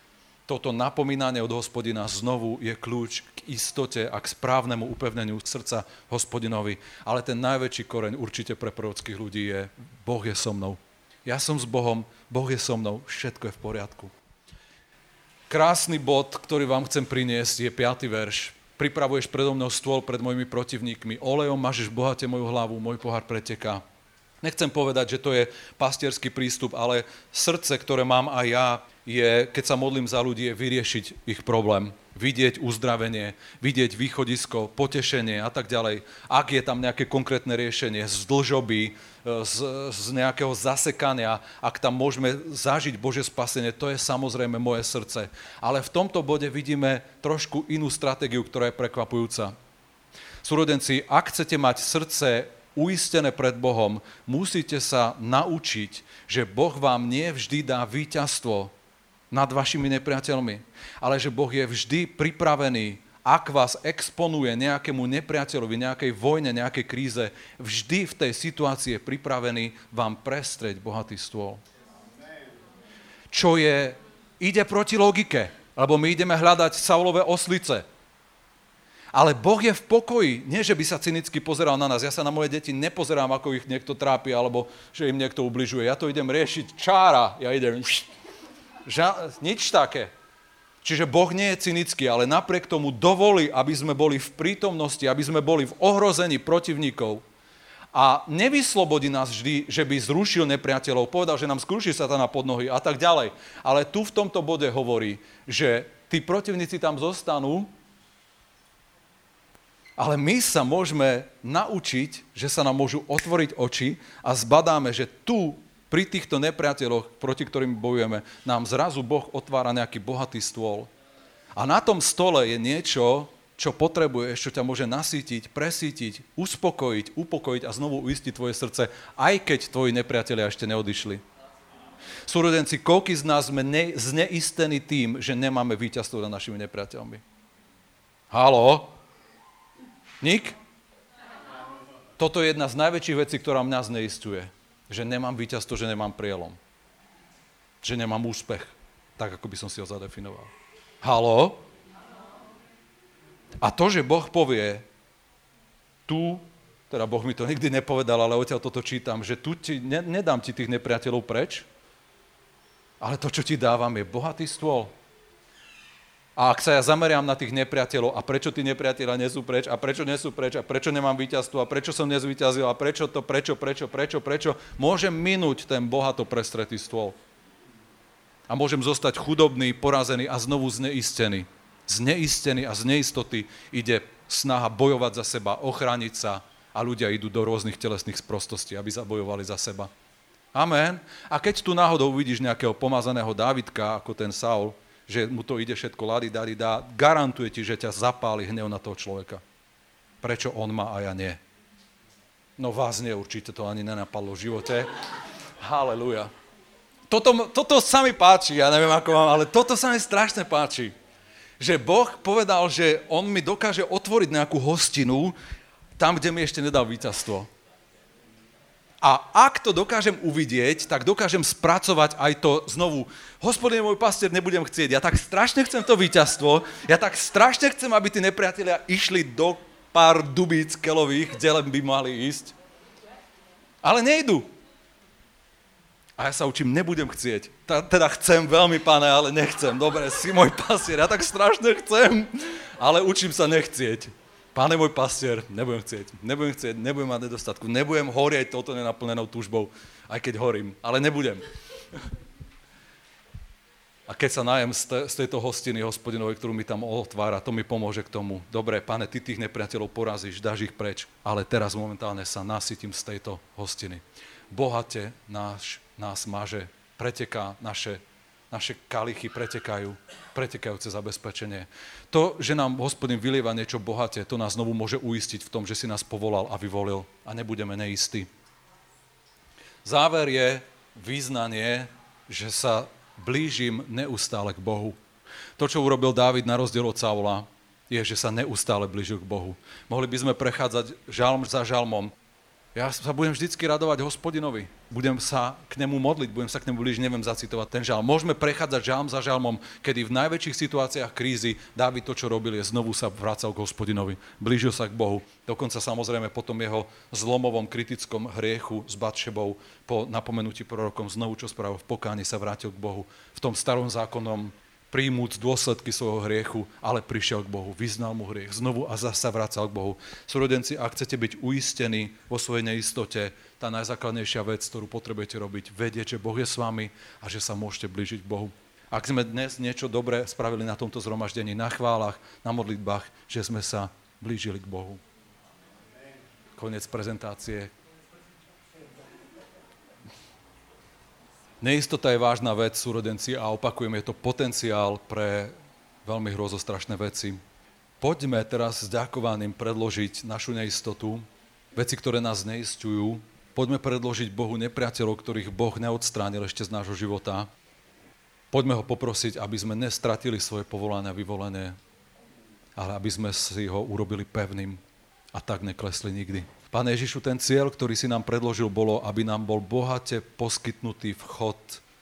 Toto napomínanie od Hospodina znovu je kľúč k istote a k správnemu upevneniu srdca Hospodinovi. Ale ten najväčší koreň určite pre prorockých ľudí je Boh je so mnou. Ja som s Bohom, Boh je so mnou, všetko je v poriadku. Krásny bod, ktorý vám chcem priniesť, je 5. verš. Pripravuješ predo mnou stôl pred mojimi protivníkmi, olejom mažeš bohate moju hlavu, môj pohár preteká. Nechcem povedať, že to je pastierský prístup, ale srdce, ktoré mám aj ja, je, keď sa modlím za ľudí, je vyriešiť ich problém. Vidieť uzdravenie, vidieť východisko, potešenie a tak ďalej. Ak je tam nejaké konkrétne riešenie z dlžoby, z nejakého zasekania, ak tam môžeme zažiť Božie spasenie, to je samozrejme moje srdce. Ale v tomto bode vidíme trošku inú stratégiu, ktorá je prekvapujúca. Súrodenci, ak chcete mať srdce uistené pred Bohom, musíte sa naučiť, že Boh vám nie vždy dá víťazstvo nad vašimi nepriateľmi, ale že Boh je vždy pripravený, ak vás exponuje nejakému nepriateľovi, nejakej vojne, nejakej kríze, vždy v tej situácii je pripravený vám prestrieť bohatý stôl. Čo ide proti logike, lebo my ideme hľadať Saulové oslice. Ale Boh je v pokoji, nie že by sa cynicky pozeral na nás. Ja sa na moje deti nepozerám, ako ich niekto trápi, alebo že im niekto ubližuje. Ja to idem riešiť čára, ja idem... Nič také. Čiže Boh nie je cynický, ale napriek tomu dovolí, aby sme boli v prítomnosti, aby sme boli v ohrození protivníkov. A nevyslobodí nás vždy, že by zrušil nepriateľov, povedal, že nám skruší satana pod nohy a tak ďalej. Ale tu v tomto bode hovorí, že tí protivníci tam zostanú, ale my sa môžeme naučiť, že sa nám môžu otvoriť oči a zbadáme, že tu pri týchto nepriateľoch, proti ktorým bojujeme, nám zrazu Boh otvára nejaký bohatý stôl. A na tom stole je niečo, čo potrebuješ, čo ťa môže nasýtiť, presítiť, uspokojiť, upokojiť a znovu uistiť tvoje srdce, aj keď tvoji nepriatelia ešte neodišli. Súrodenci, koľký z nás sme zneistení tým, že nemáme víťazstvo nad našimi nepriateľmi? Haló? Nik? Toto je jedna z najväčších vecí, ktorá mňa zneistuje. Že nemám víťazstvo, že nemám prielom. Že nemám úspech, tak ako by som si ho zadefinoval. Haló? A to, že Boh povie, teda Boh mi to nikdy nepovedal, ale odtiaľ toto čítam, že tu nedám ti tých nepriateľov preč, ale to, čo ti dávam, je bohatý stôl. A ak sa ja zameriam na tých nepriateľov, a prečo tí nepriateľa nie sú preč, a prečo nie sú preč, a prečo nemám víťazstvo, a prečo som nezvíťazil, a prečo, môžem minúť ten bohato prestretý stôl. A môžem zostať chudobný, porazený a znovu zneistený. Zneistený a z neistoty ide snaha bojovať za seba, ochrániť sa a ľudia idú do rôznych telesných sprostostí, aby zabojovali za seba. Amen. A keď tu náhodou uvidíš nejakého pomazaného Dávidka, ako ten Saul, že mu to ide všetko ladi-dadi-dá, garantuje ti, že ťa zapáli hnev na toho človeka. Prečo on má a ja nie? No vás nie, určite to ani nenapadlo v živote. Haleluja. Toto sa mi páči, ja neviem ako vám, ale toto sa mi strašne páči. Že Boh povedal, že on mi dokáže otvoriť nejakú hostinu tam, kde mi ešte nedal víťazstvo. A ak to dokážem uvidieť, tak dokážem spracovať aj to znovu. Hospodin je môj pastier, nebudem chcieť. Ja tak strašne chcem to víťazstvo, ja tak strašne chcem, aby tí nepriatelia išli do pár dubíc keľových, kde len by mali ísť. Ale nejdu. A ja sa učím, nebudem chcieť. Teda chcem veľmi, Pane, ale nechcem. Dobre, si môj pastier, ja tak strašne chcem, ale učím sa nechcieť. Pane môj pastier, nebudem chcieť, nebudem mať nedostatku, nebudem horieť touto nenaplnenou túžbou, aj keď horím, ale nebudem. A keď sa najem z tejto hostiny Hospodinovej, ktorú mi tam otvára, to mi pomôže k tomu. Dobre, Pane, ty tých nepriateľov porazíš, dáš ich preč, ale teraz momentálne sa nasytím z tejto hostiny. Bohate nás maže, preteká naše kalichy pretekajú cez zabezpečenie. To, že nám Hospodin vylieva niečo bohaté, to nás znovu môže uistiť v tom, že si nás povolal a vyvolil a nebudeme neistí. Záver je význanie, že sa blížim neustále k Bohu. To, čo urobil Dávid na rozdiel od Saula, je, že sa neustále blížil k Bohu. Mohli by sme prechádzať žalm za žalmom Ja sa budem vždycky radovať Hospodinovi. Budem sa k nemu modliť, budem sa k nemu blížiť, neviem zacitovať ten žalm. Môžeme prechádzať žalm za žalmom, kedy v najväčších situáciách krízy Dávid to, čo robil, je znovu sa vracal k Hospodinovi. Blížil sa k Bohu. Dokonca samozrejme po tom jeho zlomovom kritickom hriechu s Batšebou, po napomenutí prorokom znovu, čo spravil v pokáni, sa vrátil k Bohu. V tom starom zákonnom príjmúc dôsledky svojho hriechu, ale prišiel k Bohu, vyznal mu hriech, znovu a zasa vracal k Bohu. Súrodenci, ak chcete byť uistení vo svojej neistote, tá najzákladnejšia vec, ktorú potrebujete robiť, vedieť, že Boh je s vami a že sa môžete blížiť k Bohu. Ak sme dnes niečo dobré spravili na tomto zhromaždení, na chválach, na modlitbách, že sme sa blížili k Bohu. Koniec prezentácie. Neistota je vážna vec, súrodenci, a opakujem, je to potenciál pre veľmi hrozostrašné veci. Poďme teraz s ďakovaním predložiť našu neistotu, veci, ktoré nás neisťujú. Poďme predložiť Bohu nepriateľov, ktorých Boh neodstránil ešte z nášho života. Poďme ho poprosiť, aby sme nestratili svoje povolanie a vyvolenie, ale aby sme si ho urobili pevným a tak neklesli nikdy. Pane Ježišu, ten cieľ, ktorý si nám predložil, bolo, aby nám bol bohate poskytnutý vchod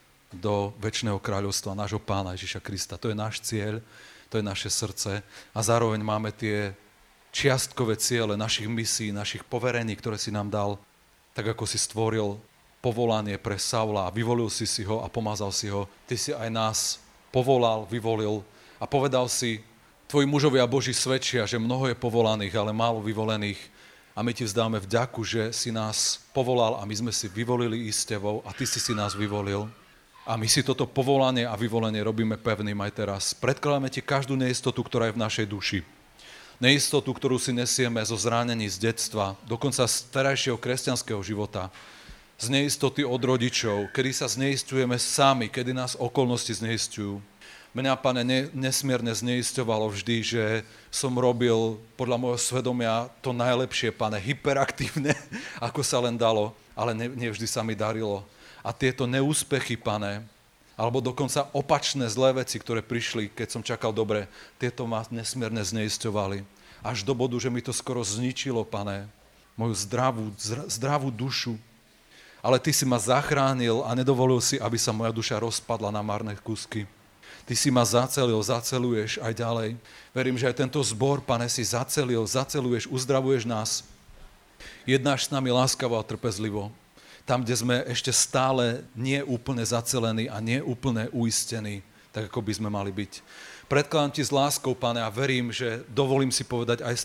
do večného kráľovstva nášho Pána Ježiša Krista. To je náš cieľ, to je naše srdce a zároveň máme tie čiastkové ciele našich misií, našich poverení, ktoré si nám dal, tak ako si stvoril povolanie pre Saula a vyvolil si ho a pomazal si ho. Ty si aj nás povolal, vyvolil a povedal si, tvoji mužovia Boží svedčia, že mnoho je povolaných, ale málo vyvolených. A my ti vzdáme vďaku, že si nás povolal a my sme si vyvolili ísť s tebou a ty si nás vyvolil. A my si toto povolanie a vyvolenie robíme pevným aj teraz. Predkladáme ti každú neistotu, ktorá je v našej duši. Neistotu, ktorú si nesieme zo zranení z detstva, dokonca z terajšieho kresťanského života. Z neistoty od rodičov, kedy sa zneisťujeme sami, kedy nás okolnosti zneistujú. Mňa, Pane, nesmierne zneisťovalo vždy, že som robil podľa môjho svedomia to najlepšie, Pane, hyperaktívne, ako sa len dalo, ale nevždy sa mi darilo. A tieto neúspechy, Pane, alebo dokonca opačné zlé veci, ktoré prišli, keď som čakal dobre, tieto ma nesmierne zneisťovali. Až do bodu, že mi to skoro zničilo, Pane, moju zdravú dušu. Ale ty si ma zachránil a nedovolil si, aby sa moja duša rozpadla na marné kúsky. Ty si ma zaceluješ aj ďalej. Verím, že aj tento zbor, Pane, si zaceluješ, uzdravuješ nás. Jednáš s nami láskavo a trpezlivo. Tam, kde sme ešte stále nie úplne zacelení a nie úplne uistení, tak ako by sme mali byť. Predkladám ti s láskou, Pane, a verím, že dovolím si povedať aj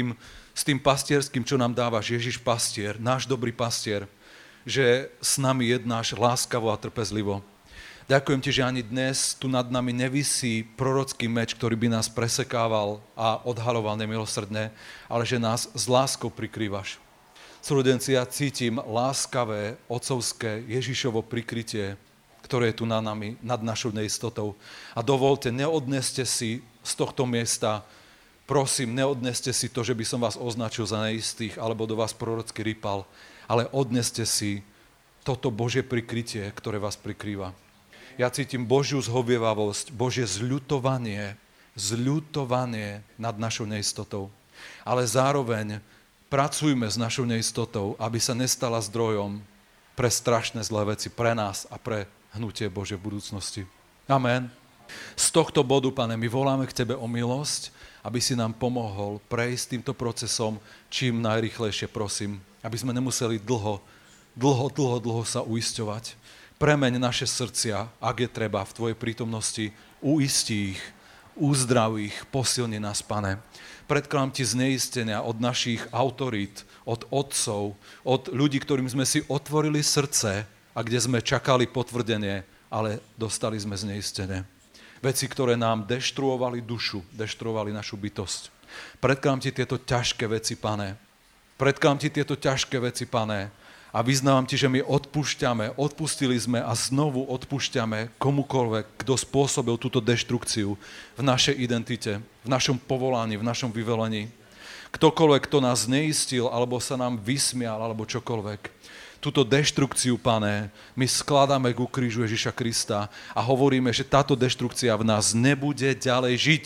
s tým pastierským, čo nám dávaš, Ježiš pastier, náš dobrý pastier, že s nami jednáš láskavo a trpezlivo. Ďakujem ti, že ani dnes tu nad nami nevisí prorocký meč, ktorý by nás presekával a odhaľoval nemilosrdne, ale že nás s láskou prikrývaš. Súrodenci, ja cítim láskavé, otcovské Ježišovo prikrytie, ktoré je tu nad nami, nad našou neistotou. A dovolte, neodneste si z tohto miesta, prosím, neodneste si to, že by som vás označil za neistých, alebo do vás prorocky rypal, ale odneste si toto Božie prikrytie, ktoré vás prikrýva. Ja cítim Božiu zhovievavosť, Božie zľutovanie nad našou neistotou. Ale zároveň pracujme s našou neistotou, aby sa nestala zdrojom pre strašné zlé veci, pre nás a pre hnutie Bože v budúcnosti. Amen. Z tohto bodu, Pane, my voláme k Tebe o milosť, aby si nám pomohol prejsť týmto procesom čím najrýchlejšie, prosím. Aby sme nemuseli dlho sa uisťovať. Premeň naše srdcia, ak je treba, v Tvojej prítomnosti, uistí ich, uzdrav ich, posilni nás, Pane. Predkladám Ti zneistenia od našich autorít, od otcov, od ľudí, ktorým sme si otvorili srdce a kde sme čakali potvrdenie, ale dostali sme zneistenie. Veci, ktoré nám deštruovali dušu, deštruovali našu bytosť. Predkladám Ti tieto ťažké veci, Pane. Predkladám Ti tieto ťažké veci, Pane. A vyznávam Ti, že my odpustili sme a znovu odpúšťame komukoľvek, kto spôsobil túto deštrukciu v našej identite, v našom povolaní, v našom vyvelení. Ktokoľvek, kto nás neistil, alebo sa nám vysmial, alebo čokoľvek. Túto deštrukciu, Pane, my skladáme ku krížu Ježiša Krista a hovoríme, že táto deštrukcia v nás nebude ďalej žiť.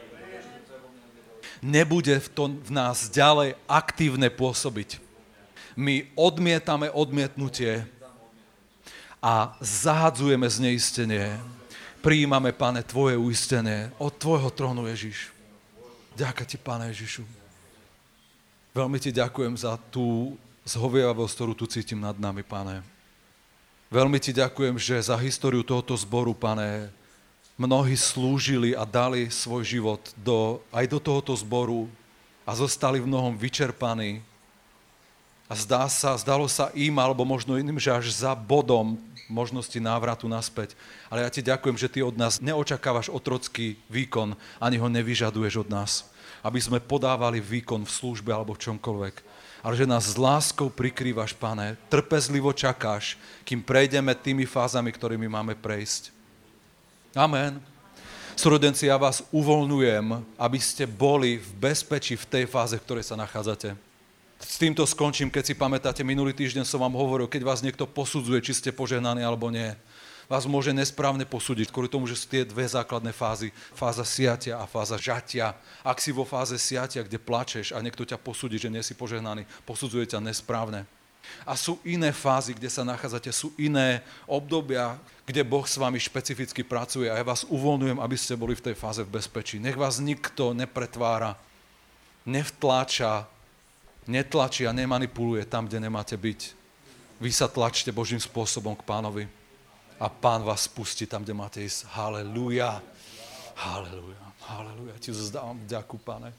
Nebude v nás ďalej aktívne pôsobiť. My odmietame odmietnutie a zahadzujeme zneistenie. Prijímame, Pane, Tvoje uistenie od Tvojho trónu, Ježiš. Ďakujem Ti, Pane Ježišu. Veľmi Ti ďakujem za tú zhovievavosť, ktorú tu cítim nad nami, Pane. Veľmi Ti ďakujem, že za históriu tohoto zboru, Pane, mnohí slúžili a dali svoj život aj do tohoto zboru a zostali v mnohom vyčerpaní. A zdalo sa im, alebo možno iným, že až za bodom možnosti návratu naspäť. Ale ja Ti ďakujem, že Ty od nás neočakávaš otrocký výkon, ani ho nevyžaduješ od nás, aby sme podávali výkon v službe alebo v čomkoľvek. Ale že nás s láskou prikrývaš, Pane, trpezlivo čakáš, kým prejdeme tými fázami, ktorými máme prejsť. Amen. Súrodenci, ja vás uvoľňujem, aby ste boli v bezpečí v tej fáze, v ktorej sa nachádzate. S týmto skončím, keď si pamätáte, minulý týždeň som vám hovoril, keď vás niekto posudzuje, či ste požehnaní alebo nie. Vás môže nesprávne posúdiť, kvôli tomu, že sú tie dve základné fázy. Fáza siatia a fáza žatia. Ak si vo fáze siatia, kde plačeš a niekto ťa posúdi, že nie si požehnaný, posudzuje ťa nesprávne. A sú iné fázy, kde sa nachádzate, sú iné obdobia, kde Boh s vami špecificky pracuje a ja vás uvoľňujem, aby ste boli v tej fáze v bezpečí. Nech vás nikto nepretvára, nevtláča, netlačí a nemanipuluje tam, kde nemáte byť. Vy sa tlačte Božím spôsobom k Pánovi a Pán vás spustí tam, kde máte ísť. Halelúja, halelúja, halelúja. Ti vzdávam vďaku, Pane.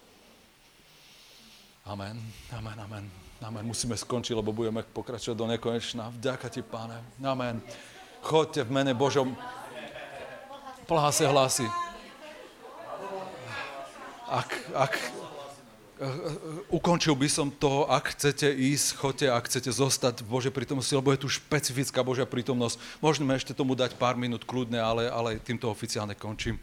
Amen, amen, amen. Amen. Musíme skončiť, lebo budeme pokračovať do nekonečna. Vďaka Ti, Pane. Amen. Choďte v mene Božom. Plhá se hlási. Ukončil by som to, ak chcete ísť, choďte, ak chcete zostať v Božej prítomnosti, lebo je tu špecifická Božia prítomnosť. Môžeme ešte tomu dať pár minút kľudne, ale týmto oficiálne končím.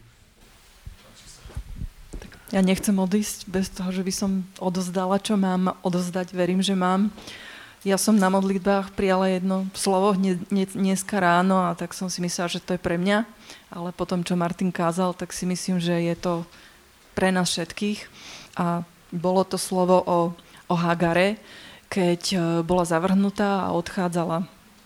Ja nechcem odísť bez toho, že by som odozdala, čo mám odozdať. Verím, že mám. Ja som na modlitbách prijala jedno slovo dneska ráno a tak som si myslela, že to je pre mňa. Ale potom, čo Martin kázal, tak si myslím, že je to pre nás všetkých. A bolo to slovo o Hagare, keď bola zavrhnutá a odchádzala.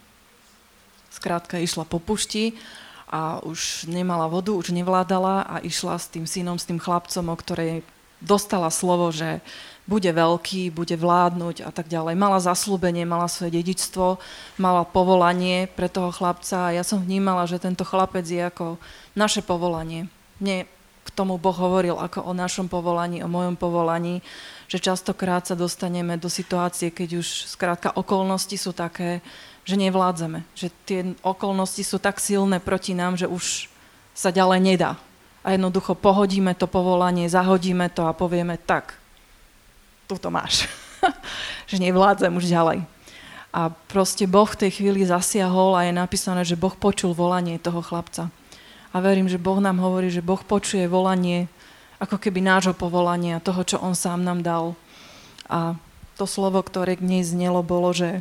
Skrátka išla po pušti a už nemala vodu, už nevládala a išla s tým synom, s tým chlapcom, o ktorej dostala slovo, že bude veľký, bude vládnuť a tak ďalej. Mala zasľúbenie, mala svoje dedičstvo, mala povolanie pre toho chlapca a ja som vnímala, že tento chlapec je ako naše povolanie. Mne k tomu Boh hovoril ako o našom povolaní, o mojom povolaní, že častokrát sa dostaneme do situácie, keď už skrátka okolnosti sú také, že nevládzeme. Že tie okolnosti sú tak silné proti nám, že už sa ďalej nedá. A jednoducho pohodíme to povolanie, zahodíme to a povieme tak, tu to máš. Že nevládzem už ďalej. A proste Boh v tej chvíli zasiahol a je napísané, že Boh počul volanie toho chlapca. A verím, že Boh nám hovorí, že Boh počuje volanie ako keby nášho povolania, toho, čo On sám nám dal. A to slovo, ktoré k nej znelo, bolo, že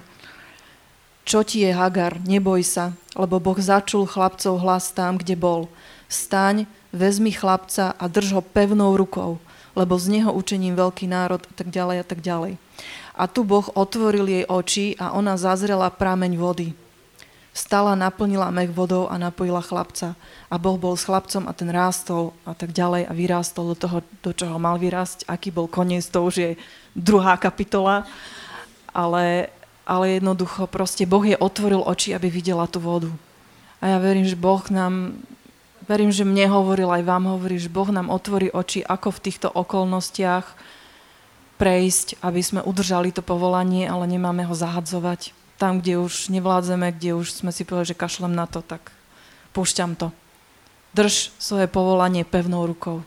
čo ti je, Hagar, neboj sa, lebo Boh začul chlapcov hlas tam, kde bol. Vstaň, vezmi chlapca a drž ho pevnou rukou, lebo z neho učením veľký národ a tak ďalej a tak ďalej. A tu Boh otvoril jej oči a ona zazrela prameň vody. Vstala, naplnila mech vodou a napojila chlapca. A Boh bol s chlapcom a ten rástol a tak ďalej a vyrástol do toho, do čoho mal vyrásť. Aký bol koniec, to už je druhá kapitola. Ale jednoducho proste Boh jej otvoril oči, aby videla tú vodu. A ja verím, že Boh nám, verím, že mne hovoril, aj vám hovorí, že Boh nám otvorí oči, ako v týchto okolnostiach prejsť, aby sme udržali to povolanie, ale nemáme ho zahadzovať. Tam, kde už nevládzeme, kde už sme si povedali, že kašlem na to, tak púšťam to. Drž svoje povolanie pevnou rukou.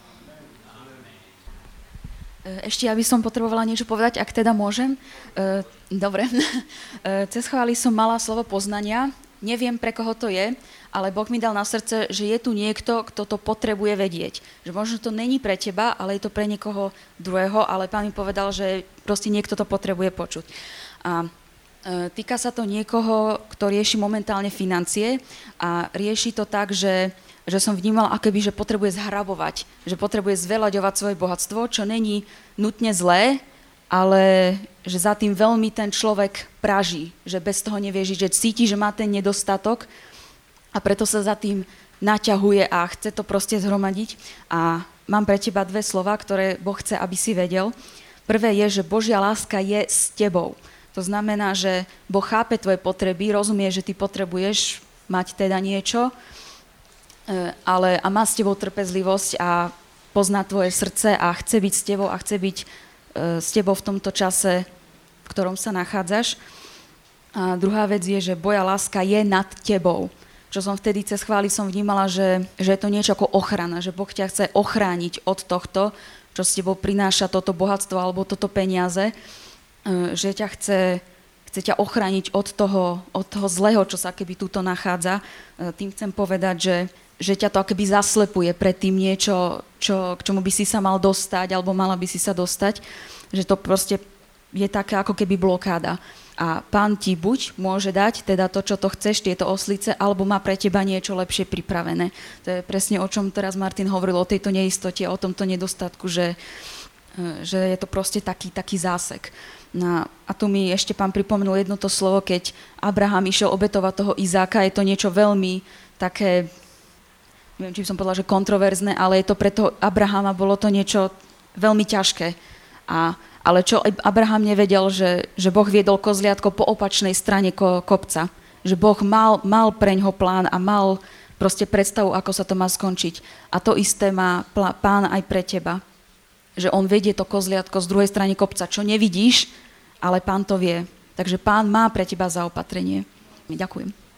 Ešte ja by som potrebovala niečo povedať, ak teda môžem. Dobre. Cez chvály som mala slovo poznania. Neviem, pre koho to je, ale Boh mi dal na srdce, že je tu niekto, kto to potrebuje vedieť. Že možno to není pre teba, ale je to pre niekoho druhého, ale Pán mi povedal, že proste niekto to potrebuje počuť. A týka sa to niekoho, kto rieši momentálne financie a rieši to tak, že som vnímala, akoby, že potrebuje zhrabovať, že potrebuje zveľaďovať svoje bohatstvo, čo není nutne zlé, ale že za tým veľmi ten človek praží, že bez toho nevie žiť, že cíti, že má ten nedostatok a preto sa za tým naťahuje a chce to proste zhromadiť. A mám pre teba 2 slova, ktoré Boh chce, aby si vedel. Prvé je, že Božia láska je s tebou. To znamená, že Boh chápe tvoje potreby, rozumie, že ty potrebuješ mať teda niečo, a má s tebou trpezlivosť a pozná tvoje srdce a chce byť s tebou a chce byť s tebou v tomto čase, v ktorom sa nachádzaš. A druhá vec je, že Božia láska je nad tebou. Čo som vtedy cez chvály som vnímala, že je to niečo ako ochrana, že Boh ťa chce ochrániť od tohto, čo s tebou prináša toto bohatstvo alebo toto peniaze, že ťa chce ťa ochrániť od toho zlého, čo sa keby túto nachádza. Tým chcem povedať, že ťa to akoby zaslepuje pred tým niečo, k čomu by si sa mal dostať alebo mala by si sa dostať, že to proste je taká ako keby blokáda. A Pán ti buď môže dať teda to, čo to chceš, tieto oslice, alebo má pre teba niečo lepšie pripravené. To je presne o čom teraz Martin hovoril, o tejto neistote, o tomto nedostatku, že je to proste taký zásek. No, a tu mi ešte Pán pripomenul jedno to slovo, keď Abraham išiel obetovať toho Izáka, je to niečo veľmi také, neviem, či som povedala, že kontroverzné, ale je to pre toho Abrahama bolo to niečo veľmi ťažké. Ale čo Abraham nevedel, že Boh viedol kozliatko po opačnej strane kopca. Že Boh mal preňho plán a mal proste predstavu, ako sa to má skončiť. A to isté má Pán aj pre teba. Že on vedie to kozliatko z druhej strany kopca, čo nevidíš, ale Pán to vie. Takže Pán má pre teba zaopatrenie. Ďakujem.